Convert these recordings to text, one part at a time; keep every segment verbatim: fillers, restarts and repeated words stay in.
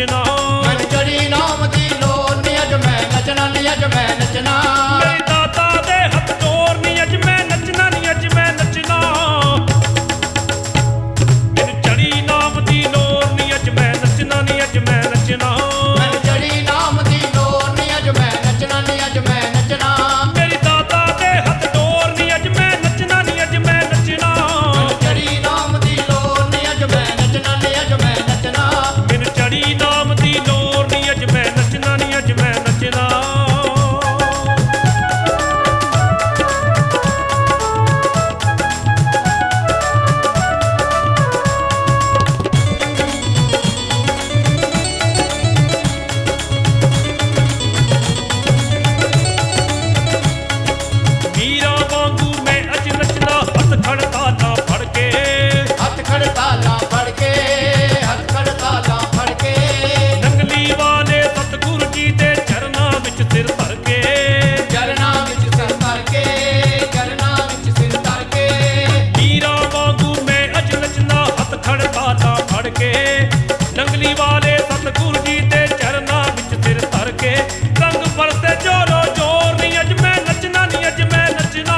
ਨੱਚਣਾ। ਮੈਨੂੰ ਚੜੀ ਨਾਮ ਦੀ ਲੋਰ ਨੀ ਅੱਜ ਮੈਂ ਨੱਚਣਾ ਨੀ ਅੱਜ ਮੈਂ ਨੱਚਣਾ। ਮੇਰੇ ਦਾਤਾ ਦੇ ਹੱਥ ਜੋਰ ਨੀ ਅੱਜ ਮੈਂ ਨੱਚਣਾ ਨੀ ਅੱਜ ਮੈਂ ਨੱਚਣਾ। ਮੈਨੂੰ ਚੜੀ ਨਾਮ ਦੀ ਲੋਰ ਨੀ ਅੱਜ ਮੈਂ ਨੱਚਣਾ ਨੀ ਅੱਜ ਮੈਂ ਨੱਚਣਾ। ਮੈਨੂੰ ਚੜੀ ਨਾਮ ਦੀ ਲੋਰ ਨੀ ਅੱਜ ਮੈਂ ਨੱਚਣਾ ਨੀ ਅੱਜ ਮੈਂ ਨੱਚਣਾ। ਮੇਰੇ ਦਾਤਾ ਦੇ ਹੱਥ ਜੋਰ ਨੀ ਅੱਜ ਮੈਂ ਨੱਚਣਾ ਨੀ ਅੱਜ ਮੈਂ ਨੱਚਣਾ। ਮੈਨੂੰ ਚੜੀ ਨਾਮ ਦੀ ਲੋਰ ਨੀ ਅੱਜ ਮੈਂ ਨੱਚਣਾ ਨੀ ਅੱਜ ਮੈਂ ਨੱਚਣਾ। ਮੈਨੂੰ ਚੜੀ ਨਾਮ ਦੀ ਲੋਰ ਨੀ ਅੱਜ ਮੈਂ ਨੱਚਣਾ ਨੀ ਅੱਜ ਮੈਂ ਨੱਚਣਾ। ਵੀਰਾਂ ਵਾਂਗੂ ਮੈਂ ਅੱਜ ਨੱਚਦਾ ਹੱਥ ਖੜਤਾਲਾਂ ਫੜ ਕੇ। ਹੱਥ ਖੜਤਾਲਾਂ ਫੜ ਕੇ ਹੱਥ ਖੜਤਾਲਾਂ ਫੜ ਕੇ। ਨੰਗਲੀ ਵਾਲੇ ਸਤਿਗੁਰੂ ਜੀ ਦੇ ਚਰਨਾਂ ਵਿੱਚ ਸਿਰ ਧਰ ਕੇ। ਚਰਨਾਂ ਵਿੱਚ ਸਿਰ ਧਰ ਕੇ ਚਰਨਾਂ ਵਿੱਚ ਸਿਰ ਧਰ ਕੇ। ਵੀਰਾਂ ਵਾਂਗੂ ਮੈਂ ਅੱਜ ਨੱਚਦਾ ਹੱਥ ਖੜਤਾਲਾਂ ਫੜ ਕੇ। ਨੰਗਲੀ ਵਾਲੇ ਸਤਿਗੁਰੂ ਜੀ ਦੇ ਚਰਨਾਂ ਵਿੱਚ ਸਿਰ ਧਰ ਕੇ। ਰੰਗ ਵਰਤੇ ਜੋਰੋ ਜੋਰ ਨੀ ਅੱਜ ਮੈਂ ਨੱਚਣਾ ਨੀ ਅੱਜ ਮੈਂ ਨੱਚਣਾ।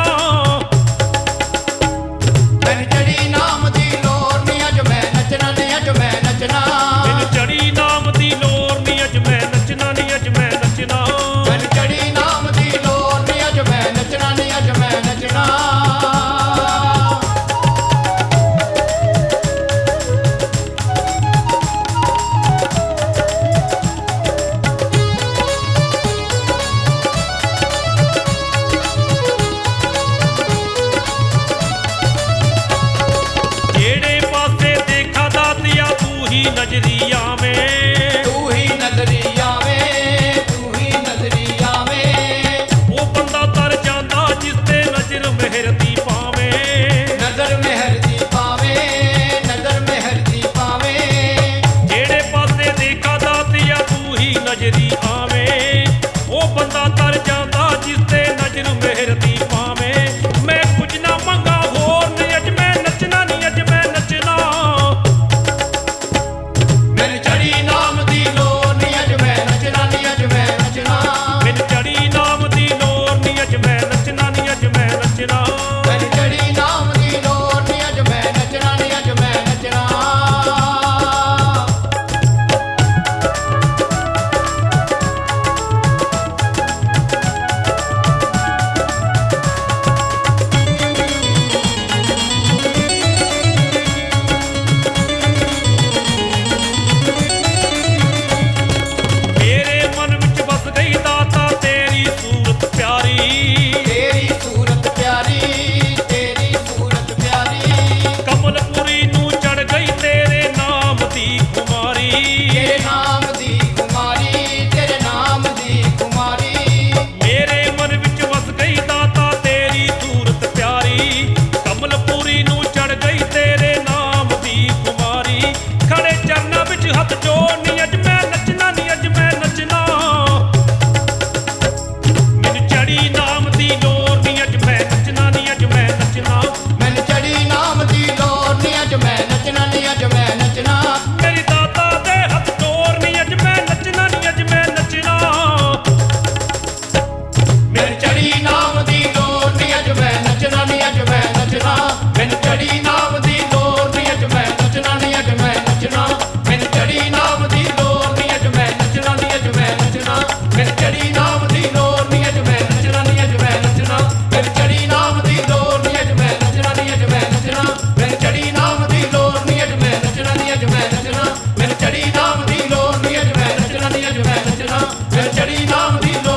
ਮੈਨੂੰ ਚੜੀ ਨਾਮ ਦੀ ਲੋਰ ਨੀ ਅੱਜ ਮੈਂ ਨੱਚਣਾ ਨੀ ਅੱਜ ਮੈਂ ਨੱਚਣਾ। ਮੈਨੂੰ ਚੜੀ ਨਾਮ ਦੀ ਲੋਰ ਨੀ ਅੱਜ ਮੈਂ ਨੱਚਣਾ ਨੀ ਅੱਜ ਮੈਂ ਨੱਚਣਾ। ਮੈਨੂੰ ਚੜੀ ਨਾਮ ਦੀ ਲੋਰ ਨੀ ਅੱਜ ਮੈਂ ਨੱਚਣਾ ਨੀ ਅੱਜ ਮੈਂ ਨੱਚਣਾ। ਜਿਹੜੇ ਪਾਸੇ ਦੇਖਾ ਦਾਤਿਆ ਤੂੰ ਹੀ ਨਜ਼ਰੀ ਆਵੇਂ। ਤੂੰ ਹੀ ਨਜ਼ਰੀ ਆਵੇਂ ਤੂੰ ਹੀ ਨਜ਼ਰੀ ਆਵੇਂ। ਉਹ ਬੰਦਾ ਤਰ ਜਾਂਦਾ ਜਿਸ ਤੇ ਨਜ਼ਰ ਮਿਹਰ ਦੀ ਪਾਵੇਂ। ਨਜ਼ਰ ਮਿਹਰ ਦੀ ਪਾਵੇਂ ਨਜ਼ਰ ਮਿਹਰ ਦੀ ਪਾਵੇਂ। ਜਿਹੜੇ ਪਾਸੇ ਦੇਖਾ ਦਾਤਿਆ ਤੂੰ ਹੀ ਨਜ਼ਰੀ ਆਵੇਂ। ਉਹ ਬੰਦਾ ਤਰ ਜਾਂਦਾ ਜਿਸ ਤੇ ਨਜ਼ਰ ਮਿਹਰ ਦੀ ਪਾਵੇਂ। ਮੈਂ ਕੁਝ ਨਾ ਮੰਗਾ ਹੋਰ ਨੀ ਅੱਜ ਮੈਂ ਨੱਚਣਾ ਨੀ ਅੱਜ ਮੈਂ ਨੱਚਣਾ। ਮੈਨੂੰ ਚੜੀ ਨਾਮ ਦੀ ਲੋਰ ਨੀ ਅੱਜ ਮੈਂ ਨੱਚਣਾ ਨੀ ਅੱਜ ਮੈਂ ਨੱਚਣਾ। ਮੈਨੂੰ ਚੜੀ ਨਾਮ ਦੀ ਲੋਰ ਨੀ ਅੱਜ ਮੈਂ ਨੱਚਣਾ ਨੀ ਅੱਜ ਮੈਂ ਨੱਚਣਾ। ਮੈਨੂੰ ਚੜੀ ਨਾਮ ਦੀ ਲੋਰ ਨੀ ਅੱਜ ਮੈਂ ਨੱਚਣਾ ਨੀ ਅੱਜ ਮੈਂ ਨੱਚਣਾ। ਮੇਰੇ ਮਨ ਵਿੱਚ ਵਸ ਗਈ ਦਾਤਾ ਤੇਰੀ ਸੂਰਤ ਪਿਆਰੀ। ਤੇਰੀ ਸੂਰਤ ਪਿਆਰੀ ਤੇਰੀ ਸੂਰਤ ਪਿਆਰੀ। ਕਮਲਪੁਰੀ ਨੂੰ ਚੜ ਗਈ ਤੇਰੇ ਨਾਮ ਦੀ ਕੁਮਾਰੀ। ਤੇਰੇ ਨਾਮ ਦੀ ਕੁਮਾਰੀ ਤੇਰੇ ਨਾਮ ਦੀ ਕੁਮਾਰੀ। ਮੇਰੇ ਮਨ ਵਿੱਚ ਵਸ ਗਈ ਦਾਤਾ ਤੇਰੀ ਸੂਰਤ ਪਿਆਰੀ। ਕਮਲਪੁਰੀ ਨੂੰ ਚੜ ਗਈ ਤੇਰੇ ਨਾਮ ਦੀ ਕੁਮਾਰੀ। ਖੜੇ ਚਰਨਾਂ ਵਿੱਚ ਹੱਥ ਜੋੜ ਨੀ ਅੱਜ ਮੈਂ ਨੱਚਣਾ ਨੀ ਅੱਜ ਮੈਂ ਨੱਚਣਾ। ਮੈਨੂੰ ਚੜੀ ਨਾਮ ਦੀ ਲੋਰ ਨੀ ਅੱਜ ਮੈਂ ਨੱਚਣਾ ਨੀ ਅੱਜ ਮੈਂ ਨੱਚਣਾ। ਮੈਨੂੰ ਚੜੀ ਨਾਮ ਦੀ ਲੋਰ ਨੀ ਅੱਜ ਮੈਂ ਨੱਚਣਾ ਨੀ ਅੱਜ ਮੈਂ ਨੱਚਣਾ। ਮੇਰੀ ਦਾਤਾ ਦੇ ਹੱਥ ਜੋੜ ਨੀ ਅੱਜ ਮੈਂ ਨੱਚਣਾ ਨੀ ਅੱਜ ਮੈਂ ਨੱਚਣਾ। ਮੈਨੂੰ ਚੜੀ ਨਾਮ ਦੀ ਲੋਰ ਨੀ ਅੱਜ ਮੈਂ ਨੱਚਣਾ ਨੀ ਅੱਜ ਮੈਂ ਨੱਚਣਾ। ਮੈਨੂੰ ਚੜੀ ਨਾਮ ਦੀ ਲੋਰ ਨੀ ਅੱਜ ਮੈਂ ਨੱਚਣਾ ਨੀ ਅੱਜ ਮੈਂ ਨੱਚਣਾ। ਮੈਨੂੰ ਚੜੀ ਨਾਮ ਦੀ ਲੋਰ ਨੀ ਅੱਜ ਮੈਂ ਨੱਚਣਾ ਨੀ ਅੱਜ ਮੈਂ ਨੱਚਣਾ। ਮੈਨੂੰ ਚੜੀ ਨਾਮ ਦੀ ਲੋਰ ਨੀ ਅੱਜ ਮੈਂ ਨੱਚਣਾ ਨੀ ਅੱਜ ਮੈਂ ਨੱਚਣਾ। ਮੈਨੂੰ ਚੜੀ ਨਾਮ ਦੀ ਲੋਰ ਨੀ ਅੱਜ ਮੈਂ ਨੱਚਣਾ ਨੀ ਅੱਜ ਮੈਂ ਨੱਚਣਾ। ਮੈਨੂੰ ਚੜੀ ਨਾਮ ਦੀ ਲੋਰ ਨੀ ਅੱਜ ਮੈਂ ਨੱਚਣਾ ਨੀ ਅੱਜ ਮੈਂ ਨੱਚਣਾ। ਮੈਨੂੰ ਚੜੀ ਨਾਮ ਦੀ ਲੋਰ ਨੀ ਅੱਜ ਮੈਂ ਨੱਚਣਾ ਨੀ ਅੱਜ ਮੈਂ ਨੱਚਣਾ। ਮੈਨੂੰ ਚੜੀ ਨਾਮ ਦੀ ਲੋਰ